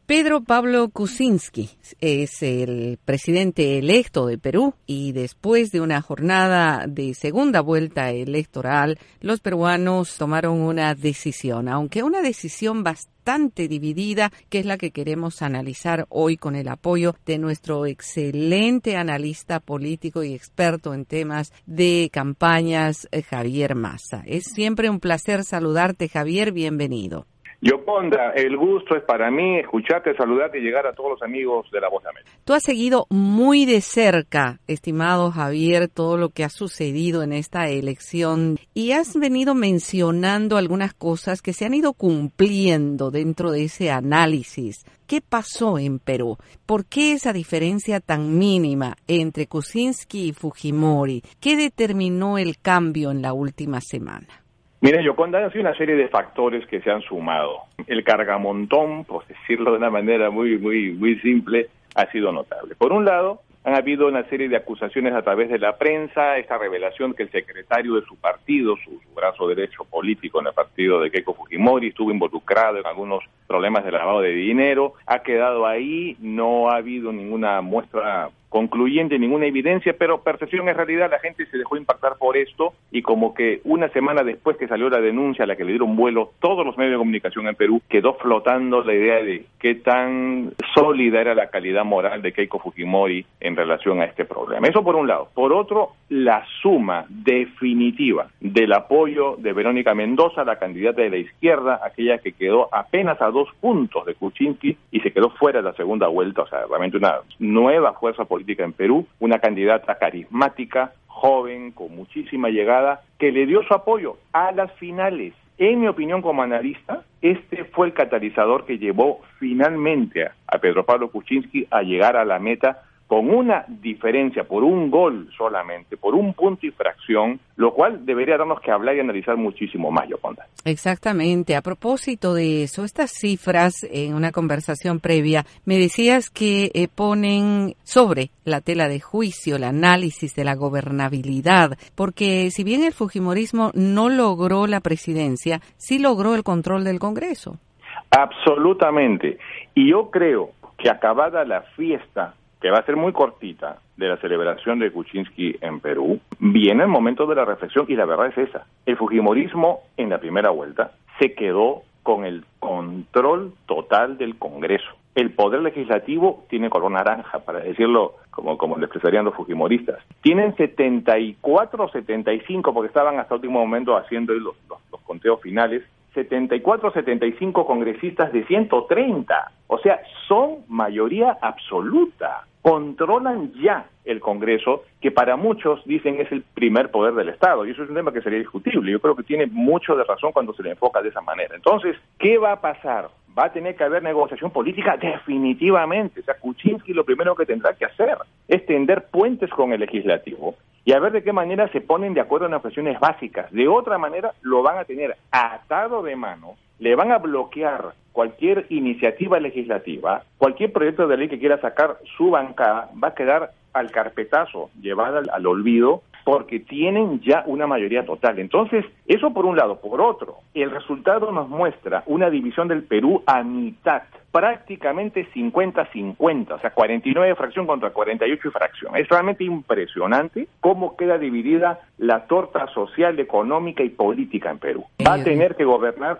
Pedro Pablo Kuczynski es el presidente electo de Perú y después de una jornada de segunda vuelta electoral, los peruanos tomaron una decisión, aunque una decisión bastante dividida, que es la que queremos analizar hoy con el apoyo de nuestro excelente analista político y experto en temas de campañas, Javier Massa. Es siempre un placer saludarte, Javier, bienvenido. Yoconda, el gusto es para mí escucharte, saludarte y llegar a todos los amigos de La Voz de América. Tú has seguido muy de cerca, estimado Javier, todo lo que ha sucedido en esta elección y has venido mencionando algunas cosas que se han ido cumpliendo dentro de ese análisis. ¿Qué pasó en Perú? ¿Por qué esa diferencia tan mínima entre Kuczynski y Fujimori? ¿Qué determinó el cambio en la última semana? Mira, Yoconda, ha sido una serie de factores que se han sumado. El cargamontón, por decirlo de una manera muy simple, ha sido notable. Por un lado, han habido una serie de acusaciones a través de la prensa, esta revelación que el secretario de su partido, su brazo derecho político en el partido de Keiko Fujimori, estuvo involucrado en algunos problemas de lavado de dinero, ha quedado ahí, no ha habido ninguna muestra concluyente, ninguna evidencia, pero percepción en realidad la gente se dejó impactar por esto y como que una semana después que salió la denuncia a la que le dieron vuelo todos los medios de comunicación en Perú, quedó flotando la idea de qué tan sólida era la calidad moral de Keiko Fujimori en relación a este problema. Eso por un lado. Por otro, la suma definitiva del apoyo de Verónica Mendoza, la candidata de la izquierda, aquella que quedó apenas a 2 puntos de Kuczynski y se quedó fuera de la segunda vuelta, o sea, realmente una nueva fuerza política en Perú, una candidata carismática, joven, con muchísima llegada, que le dio su apoyo a las finales. En mi opinión como analista, este fue el catalizador que llevó finalmente a Pedro Pablo Kuczynski a llegar a la meta con una diferencia por un gol solamente, por un punto y fracción, lo cual debería darnos que hablar y analizar muchísimo más, Yoconda. Exactamente. A propósito de eso, estas cifras, en una conversación previa, me decías que ponen sobre la tela de juicio el análisis de la gobernabilidad, porque si bien el fujimorismo no logró la presidencia, sí logró el control del Congreso. Absolutamente. Y yo creo que acabada la fiesta, que va a ser muy cortita, de la celebración de Kuczynski en Perú, viene el momento de la reflexión y la verdad es esa. El fujimorismo en la primera vuelta se quedó con el control total del Congreso. El poder legislativo tiene color naranja, para decirlo como lo expresarían los fujimoristas. Tienen 74 o 75, porque estaban hasta el último momento haciendo los conteos finales, 74 o 75 congresistas de 130. O sea, son mayoría absoluta. Controlan ya el Congreso, que para muchos dicen es el primer poder del Estado, y eso es un tema que sería discutible. Yo creo que tiene mucho de razón cuando se le enfoca de esa manera. Entonces, ¿qué va a pasar? Va a tener que haber negociación política definitivamente. O sea, Kuczynski lo primero que tendrá que hacer es tender puentes con el legislativo y a ver de qué manera se ponen de acuerdo en las cuestiones básicas. De otra manera, lo van a tener atado de mano, le van a bloquear cualquier iniciativa legislativa, cualquier proyecto de ley que quiera sacar su bancada, va a quedar al carpetazo, llevada al olvido, porque tienen ya una mayoría total. Entonces, eso por un lado. Por otro, el resultado nos muestra una división del Perú a mitad, prácticamente 50-50, o sea, 49 fracción contra 48 fracción. Es realmente impresionante cómo queda dividida la torta social, económica y política en Perú. Va a tener que gobernar,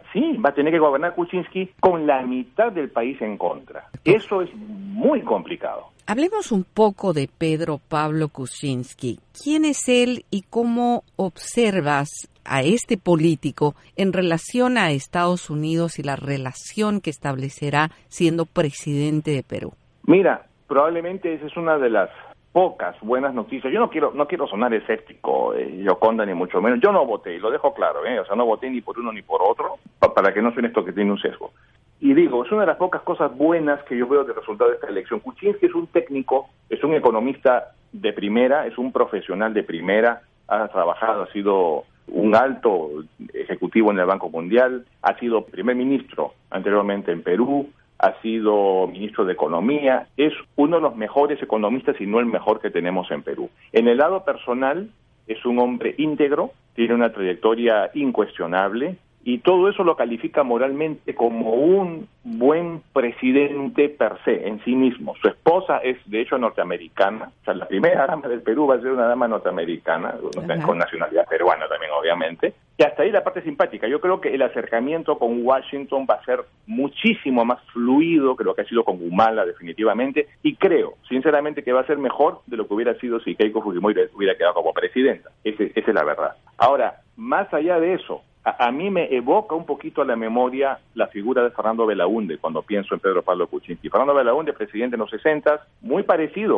Kuczynski con la mitad del país en contra. Eso es muy complicado. Hablemos un poco de Pedro Pablo Kuczynski. ¿Quién es él y cómo observas a este político en relación a Estados Unidos y la relación que establecerá siendo presidente de Perú? Mira, probablemente esa es una de las pocas buenas noticias. Yo no quiero sonar escéptico, Yoconda, ni mucho menos. Yo no voté, lo dejo claro, o sea, no voté ni por uno ni por otro, para que no suene esto que tiene un sesgo. Y digo, es una de las pocas cosas buenas que yo veo del resultado de esta elección. Kuczynski es un técnico, es un economista de primera, es un profesional de primera, ha trabajado, ha sido un alto ejecutivo en el Banco Mundial, ha sido primer ministro anteriormente en Perú, ha sido ministro de Economía, es uno de los mejores economistas y no el mejor que tenemos en Perú. En el lado personal, es un hombre íntegro, tiene una trayectoria incuestionable, y todo eso lo califica moralmente como un buen presidente per se, en sí mismo. Su esposa es, de hecho, norteamericana. O sea, la primera dama del Perú va a ser una dama norteamericana, con nacionalidad peruana también, obviamente. Y hasta ahí la parte simpática. Yo creo que el acercamiento con Washington va a ser muchísimo más fluido que lo que ha sido con Humala, definitivamente, y creo, sinceramente, que va a ser mejor de lo que hubiera sido si Keiko Fujimori hubiera quedado como presidenta. Esa es la verdad. Ahora, más allá de eso, a mí me evoca un poquito a la memoria la figura de Fernando Belaúnde cuando pienso en Pedro Pablo Kuczynski. Fernando Belaúnde, presidente en los 60, muy parecido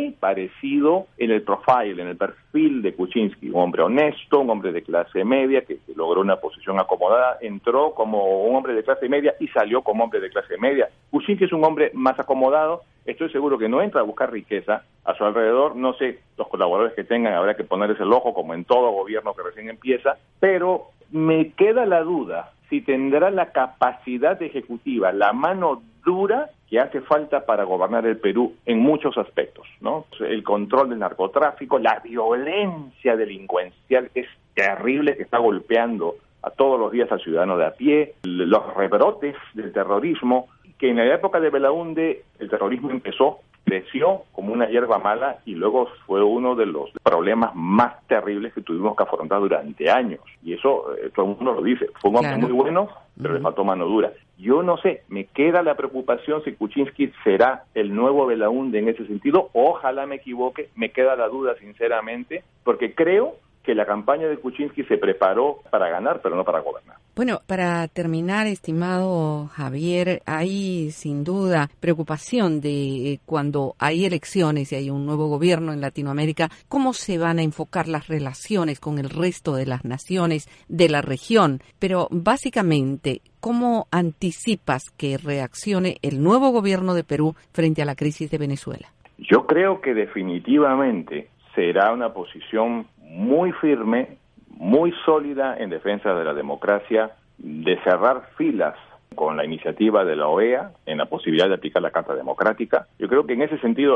en el profile, en el perfil de Kuczynski. Un hombre honesto, un hombre de clase media que logró una posición acomodada, entró como un hombre de clase media y salió como hombre de clase media. Kuczynski es un hombre más acomodado. Estoy seguro que no entra a buscar riqueza a su alrededor. No sé, los colaboradores que tengan habrá que ponerles el ojo, como en todo gobierno que recién empieza, pero me queda la duda si tendrá la capacidad ejecutiva, la mano dura que hace falta para gobernar el Perú en muchos aspectos, ¿no? El control del narcotráfico, la violencia delincuencial es terrible, que está golpeando a todos los días al ciudadano de a pie, los rebrotes del terrorismo, que en la época de Belaúnde el terrorismo creció como una hierba mala y luego fue uno de los problemas más terribles que tuvimos que afrontar durante años. Y eso todo el mundo lo dice. Fue un hombre muy bueno, pero le faltó mano dura. Yo no sé, me queda la preocupación si Kuczynski será el nuevo Belaúnde en ese sentido. Ojalá me equivoque, me queda la duda sinceramente, porque creo que la campaña de Kuczynski se preparó para ganar, pero no para gobernar. Bueno, para terminar, estimado Javier, hay sin duda preocupación de cuando hay elecciones y hay un nuevo gobierno en Latinoamérica, cómo se van a enfocar las relaciones con el resto de las naciones de la región. Pero básicamente, ¿cómo anticipas que reaccione el nuevo gobierno de Perú frente a la crisis de Venezuela? Yo creo que definitivamente será una posición muy firme, muy sólida en defensa de la democracia, de cerrar filas con la iniciativa de la OEA en la posibilidad de aplicar la Carta Democrática. Yo creo que en ese sentido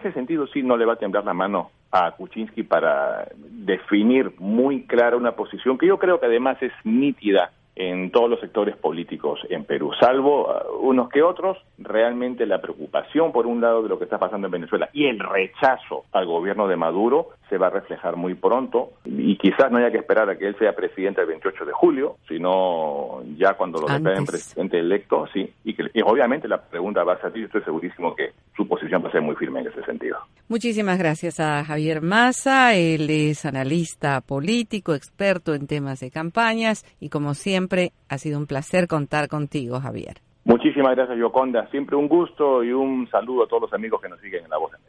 sí no le va a temblar la mano a Kuczynski para definir muy clara una posición que yo creo que además es nítida en todos los sectores políticos en Perú, salvo unos que otros. Realmente la preocupación, por un lado, de lo que está pasando en Venezuela y el rechazo al gobierno de Maduro se va a reflejar muy pronto, y quizás no haya que esperar a que él sea presidente el 28 de julio, sino ya cuando lo declaren presidente electo, sí, y obviamente la pregunta va a salir. Estoy segurísimo que su posición va a ser muy firme en ese sentido. Muchísimas gracias a Javier Massa. Él es analista político, experto en temas de campañas, y como siempre ha sido un placer contar contigo, Javier. Muchísimas gracias, Yoconda. Siempre un gusto y un saludo a todos los amigos que nos siguen en La Voz.